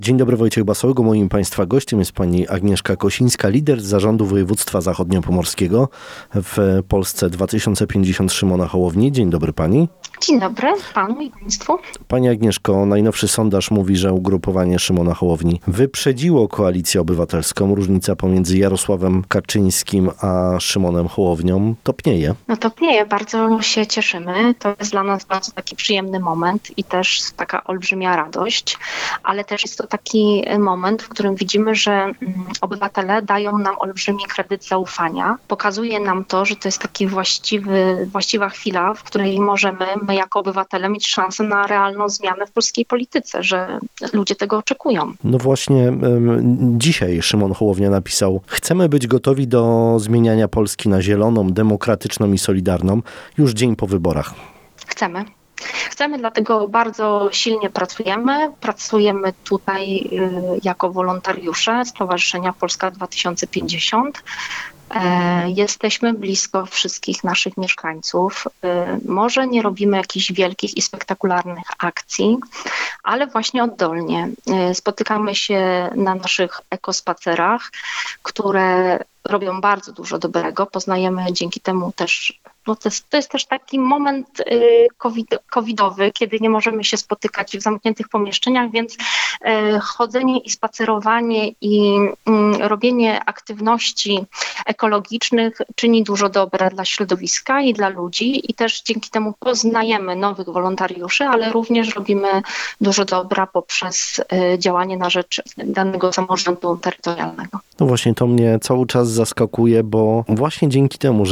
Dzień dobry, Wojciech Basołgo. Moim Państwa gościem jest pani Agnieszka Kosińska, lider Zarządu Województwa Zachodniopomorskiego w Polsce 2050 Szymona Hołowni. Dzień dobry pani. Dzień dobry panu i państwu. Pani Agnieszko, najnowszy sondaż mówi, że ugrupowanie Szymona Hołowni wyprzedziło Koalicję Obywatelską. Różnica pomiędzy Jarosławem Kaczyńskim a Szymonem Hołownią topnieje. No topnieje, bardzo się cieszymy. To jest dla nas bardzo taki przyjemny moment i też taka olbrzymia radość, ale też jest to taki moment, w którym widzimy, że obywatele dają nam olbrzymi kredyt zaufania. Pokazuje nam to, że to jest taki właściwa chwila, w której możemy my jako obywatele mieć szansę na realną zmianę w polskiej polityce, że ludzie tego oczekują. No właśnie dzisiaj Szymon Hołownia napisał: chcemy być gotowi do zmieniania Polski na zieloną, demokratyczną i solidarną już dzień po wyborach. Chcemy, dlatego bardzo silnie pracujemy. Pracujemy tutaj jako wolontariusze Stowarzyszenia Polska 2050. Jesteśmy blisko wszystkich naszych mieszkańców. Może nie robimy jakichś wielkich i spektakularnych akcji, ale właśnie oddolnie. Spotykamy się na naszych ekospacerach, które robią bardzo dużo dobrego. Poznajemy dzięki temu też, to jest też taki moment covidowy, kiedy nie możemy się spotykać w zamkniętych pomieszczeniach, więc chodzenie i spacerowanie i robienie aktywności ekologicznych czyni dużo dobra dla środowiska i dla ludzi i też dzięki temu poznajemy nowych wolontariuszy, ale również robimy dużo dobra poprzez działanie na rzecz danego samorządu terytorialnego. No właśnie to mnie cały czas zaskakuje, bo właśnie dzięki temu,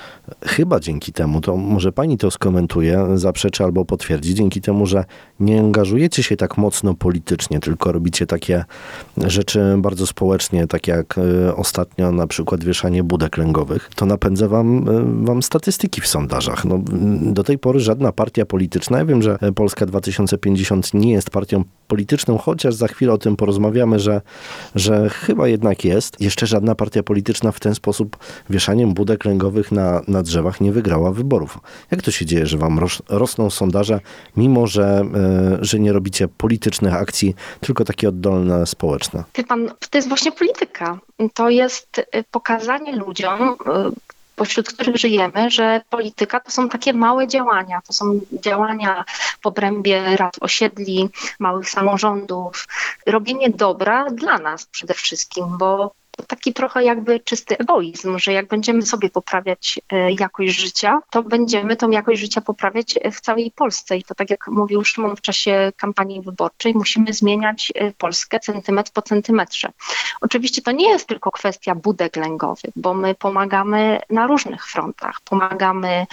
to może pani to skomentuje, zaprzeczy albo potwierdzi, dzięki temu, że nie angażujecie się tak mocno politycznie, tylko robicie takie rzeczy bardzo społecznie, tak jak ostatnio na przykład wieszanie budek lęgowych, to napędza wam statystyki w sondażach. No, do tej pory żadna partia polityczna, ja wiem, że Polska 2050 nie jest partią polityczną, chociaż za chwilę o tym porozmawiamy, że chyba jednak jest. Jeszcze żadna partia polityczna w ten sposób wieszaniem budek lęgowych na drzewach nie wygrała wyborów. Jak to się dzieje, że wam rosną sondaże, mimo że nie robicie politycznych akcji, tylko takie oddolne, społeczne? Wie pan, to jest właśnie polityka. To jest pokazanie ludziom, pośród których żyjemy, że polityka to są takie małe działania. To są działania w obrębie rad osiedli, małych samorządów. Robienie dobra dla nas przede wszystkim, bo to taki trochę jakby czysty egoizm, że jak będziemy sobie poprawiać jakość życia, to będziemy tą jakość życia poprawiać w całej Polsce. I to tak jak mówił Szymon w czasie kampanii wyborczej, musimy zmieniać Polskę centymetr po centymetrze. Oczywiście to nie jest tylko kwestia budek lęgowych, bo my pomagamy na różnych frontach. Pomagamy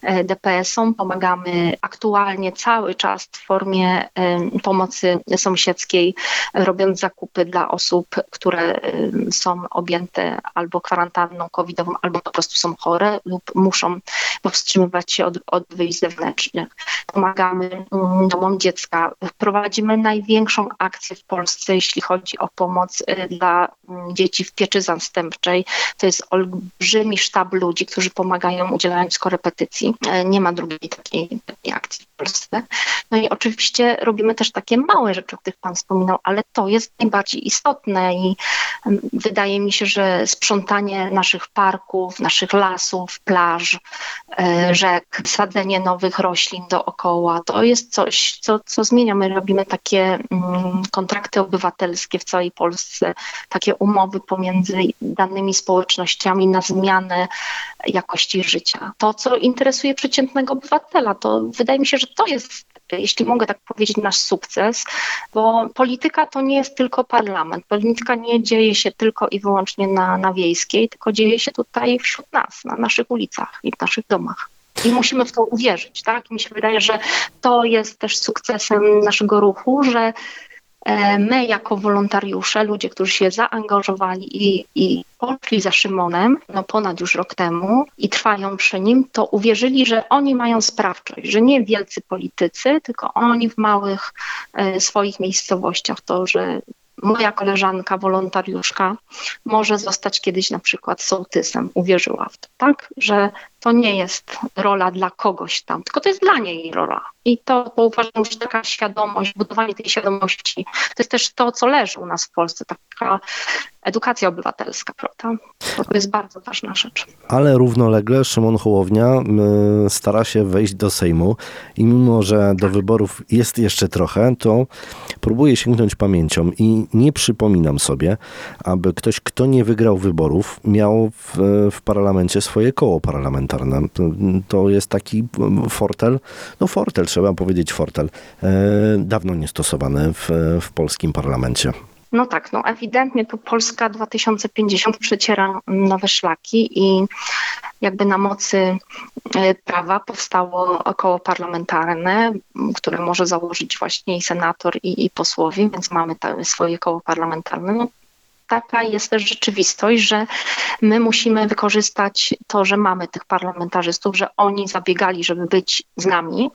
DPS-om, pomagamy aktualnie cały czas w formie pomocy sąsiedzkiej, robiąc zakupy dla osób, które są objęte albo kwarantanną covidową, albo po prostu są chore lub muszą powstrzymywać się od wyjść zewnętrznych. Pomagamy domom dziecka. Prowadzimy największą akcję w Polsce, jeśli chodzi o pomoc dla dzieci w pieczy zastępczej. To jest olbrzymi sztab ludzi, którzy pomagają, udzielając korepetycji. Nie ma drugiej takiej akcji w Polsce. No i oczywiście robimy też takie małe rzeczy, o których pan wspominał, ale to jest najbardziej istotne i wydaje mi się, że sprzątanie naszych parków, naszych lasów, plaż, rzek, sadzenie nowych roślin dookoła, to jest coś, co zmienia. My robimy takie kontrakty obywatelskie w całej Polsce, takie umowy pomiędzy danymi społecznościami na zmianę jakości życia. To, co interesuje przeciętnego obywatela, to wydaje mi się, że to jest, jeśli mogę tak powiedzieć, nasz sukces, bo polityka to nie jest tylko parlament. Polityka nie dzieje się tylko i wyłącznie na Wiejskiej, tylko dzieje się tutaj wśród nas, na naszych ulicach i w naszych domach. I musimy w to uwierzyć, tak? I mi się wydaje, że to jest też sukcesem naszego ruchu, że my jako wolontariusze, ludzie, którzy się zaangażowali i poszli za Szymonem ponad już rok temu i trwają przy nim, to uwierzyli, że oni mają sprawczość, że nie wielcy politycy, tylko oni w małych swoich miejscowościach, to, że moja koleżanka, wolontariuszka może zostać kiedyś na przykład sołtysem, uwierzyła w to, tak? Że To nie jest rola dla kogoś tam, tylko to jest dla niej rola. I to uważam, że taka świadomość, budowanie tej świadomości, to jest też to, co leży u nas w Polsce, taka edukacja obywatelska, prawda? To jest bardzo ważna rzecz. Ale równolegle Szymon Hołownia stara się wejść do Sejmu i mimo, że do wyborów jest jeszcze trochę, to próbuje sięgnąć pamięcią i nie przypominam sobie, aby ktoś, kto nie wygrał wyborów, miał w parlamencie swoje koło parlamentarne. To jest taki fortel, trzeba powiedzieć fortel, dawno niestosowany w polskim parlamencie. No tak, ewidentnie tu Polska 2050 przeciera nowe szlaki i jakby na mocy prawa powstało koło parlamentarne, które może założyć właśnie i senator, i posłowie, więc mamy swoje koło parlamentarne. Taka jest też rzeczywistość, że my musimy wykorzystać to, że mamy tych parlamentarzystów, że oni zabiegali, żeby być z nami.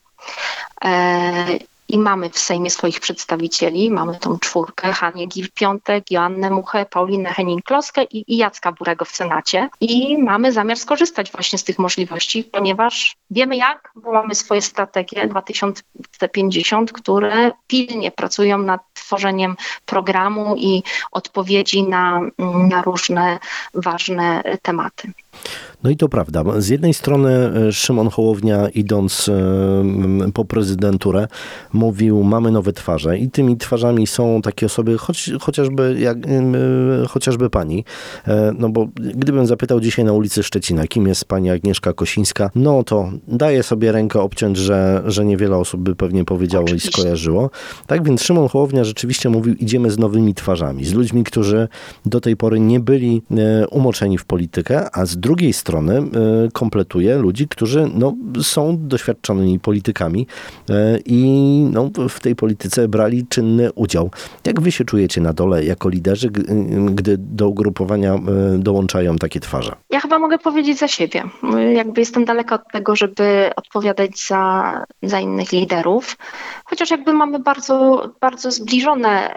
I mamy w Sejmie swoich przedstawicieli, mamy tą czwórkę, Hanię Gill-Piątek, Joannę Muchę, Paulinę Henning-Kloskę i Jacka Burego w Senacie. I mamy zamiar skorzystać właśnie z tych możliwości, ponieważ wiemy jak, bo mamy swoje strategie 2050, które pilnie pracują nad tworzeniem programu i odpowiedzi na różne ważne tematy. No i to prawda. Z jednej strony Szymon Hołownia, idąc po prezydenturę, mówił, mamy nowe twarze i tymi twarzami są takie osoby, chociażby pani. No bo gdybym zapytał dzisiaj na ulicy Szczecina, kim jest pani Agnieszka Kosińska, no to daje sobie rękę obciąć, że niewiele osób by pewnie powiedziało i skojarzyło. Tak więc Szymon Hołownia rzeczywiście mówił, idziemy z nowymi twarzami, z ludźmi, którzy do tej pory nie byli umoczeni w politykę, a z drugiej strony kompletuje ludzi, którzy są doświadczonymi politykami i w tej polityce brali czynny udział. Jak wy się czujecie na dole jako liderzy, gdy do ugrupowania dołączają takie twarze? Ja chyba mogę powiedzieć za siebie. Jakby jestem daleka od tego, żeby odpowiadać za innych liderów, chociaż jakby mamy bardzo, bardzo zbliżone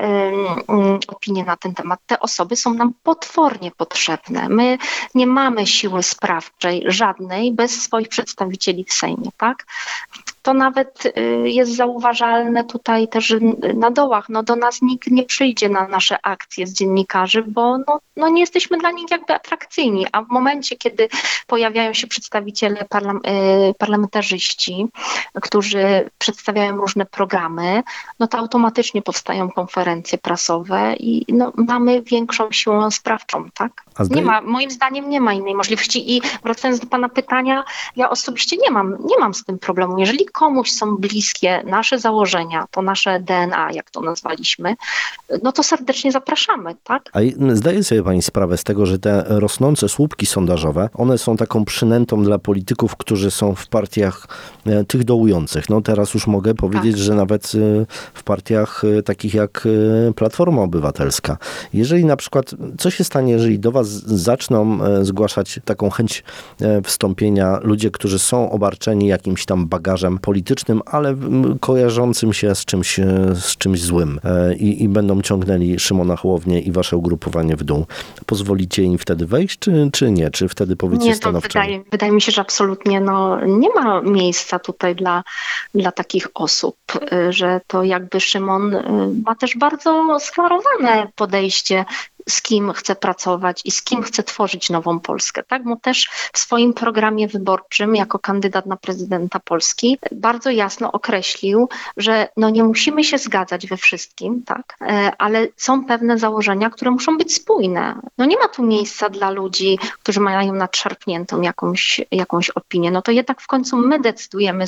opinie na ten temat. Te osoby są nam potwornie potrzebne. My nie mamy siły sprawczej żadnej bez swoich przedstawicieli w Sejmie, tak? To nawet jest zauważalne tutaj też na dołach. Do nas nikt nie przyjdzie na nasze akcje z dziennikarzy, bo nie jesteśmy dla nich jakby atrakcyjni. A w momencie, kiedy pojawiają się przedstawiciele parlamentarzyści, którzy przedstawiają różne programy, to automatycznie powstają konferencje prasowe i mamy większą siłę sprawczą, tak? Moim zdaniem nie ma innej możliwości. I wracając do pana pytania, ja osobiście nie mam z tym problemu. Jeżeli komuś są bliskie nasze założenia, to nasze DNA, jak to nazwaliśmy, to serdecznie zapraszamy, tak? A zdaje sobie pani sprawę z tego, że te rosnące słupki sondażowe, one są taką przynętą dla polityków, którzy są w partiach tych dołujących. Teraz już mogę powiedzieć, że nawet w partiach takich jak Platforma Obywatelska. Jeżeli na przykład, co się stanie, jeżeli do was zaczną zgłaszać taką chęć wstąpienia ludzie, którzy są obarczeni jakimś tam bagażem politycznym, ale kojarzącym się z czymś złym i będą ciągnęli Szymona Hołownię i wasze ugrupowanie w dół. Pozwolicie im wtedy wejść, czy nie? Czy wtedy powiecie stanowczo? Wydaje mi się, że absolutnie nie ma miejsca tutaj dla takich osób, że to jakby Szymon ma też bardzo sklarowane podejście, z kim chce pracować i z kim chce tworzyć nową Polskę, tak? Bo też w swoim programie wyborczym jako kandydat na prezydenta Polski bardzo jasno określił, że nie musimy się zgadzać we wszystkim, tak? Ale są pewne założenia, które muszą być spójne. Nie ma tu miejsca dla ludzi, którzy mają nadszarpniętą jakąś opinię. To jednak w końcu my decydujemy,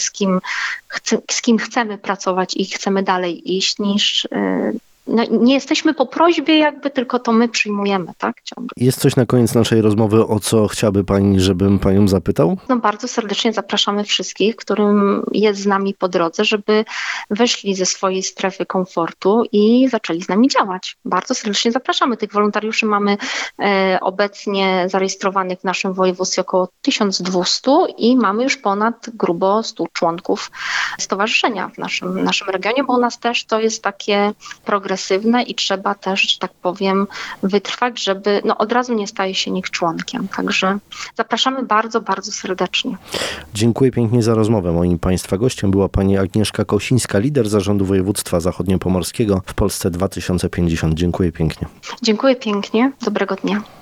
z kim chcemy pracować i chcemy dalej iść, niż nie jesteśmy po prośbie jakby, tylko to my przyjmujemy, tak? Ciągle. Jest coś na koniec naszej rozmowy, o co chciałaby pani, żebym panią zapytał? Bardzo serdecznie zapraszamy wszystkich, którym jest z nami po drodze, żeby wyszli ze swojej strefy komfortu i zaczęli z nami działać. Bardzo serdecznie zapraszamy. Tych wolontariuszy mamy obecnie zarejestrowanych w naszym województwie około 1200 i mamy już ponad grubo 100 członków stowarzyszenia w naszym regionie, bo u nas też to jest takie progresywne agresywne i trzeba też, że tak powiem, wytrwać, żeby od razu nie staje się nikt członkiem. Także zapraszamy bardzo, bardzo serdecznie. Dziękuję pięknie za rozmowę. Moim Państwa gościem była pani Agnieszka Kosińska, lider Zarządu Województwa Zachodniopomorskiego w Polsce 2050. Dziękuję pięknie. Dziękuję pięknie. Dobrego dnia.